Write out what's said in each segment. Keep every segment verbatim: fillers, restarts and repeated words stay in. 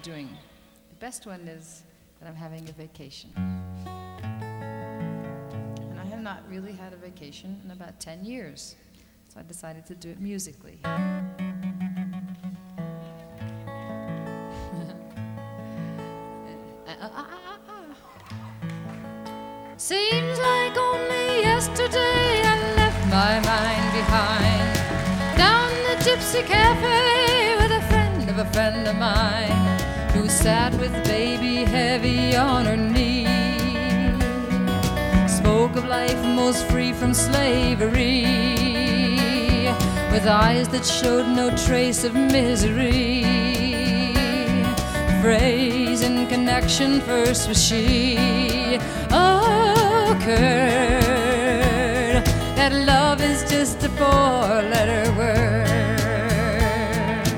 doing. The best one is that I'm having a vacation. And I have not really had a vacation in about ten years. So I decided to do it musically. Seems like only yesterday I left my mind behind, down the Gypsy Cafe with a friend of a friend of mine, who sat with baby heavy on her knee, spoke of life most free from slavery, with eyes that showed no trace of misery. Phrase in connection first was she occurred, that love is just a four-letter word.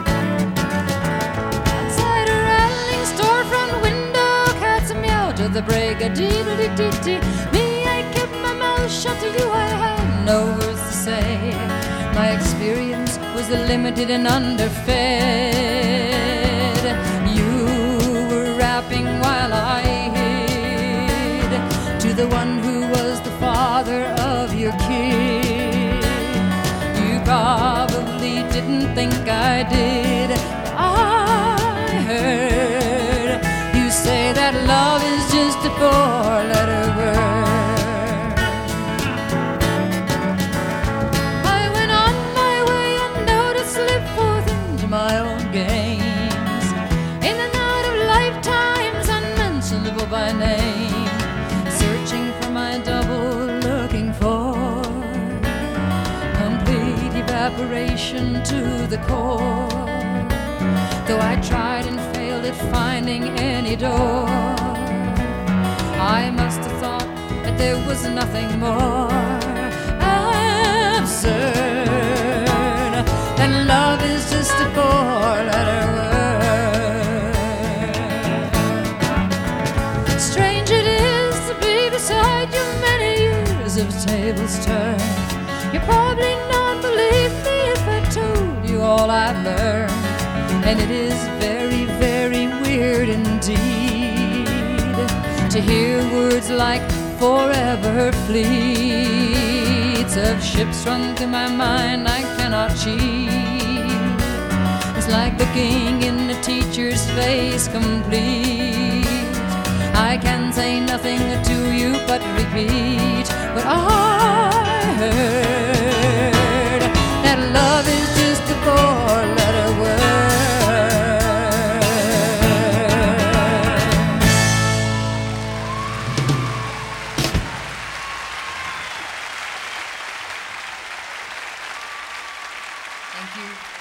Outside a rattling storefront window, cats meowed to the break of dee-dee-dee-dee. Me, I kept my mouth shut. To you I had no words to say. My experience was limited and underfed. You were rapping while I hid to the one who was the father of your kid. You probably didn't think I did, but I heard you say that love is just a four-letter word. I went on my way unnoticed, slipped forth into my own games, in and out of lifetimes unmentionable by name, searching for my double, looking for complete evaporation to the core. Though I tried and failed at finding any door, I must have thought that there was nothing more absurd than love is just a four-letter word. Strange it is to be beside you many years of tables turned. You probably not believe me if I told you all I've learned. And it is very, very weird indeed to hear words like forever fleets of ships strung to my mind I cannot cheat. It's like looking in a teacher's face complete. I can say nothing to you but repeat what I heard, that love is just a four-letter word. Thank you.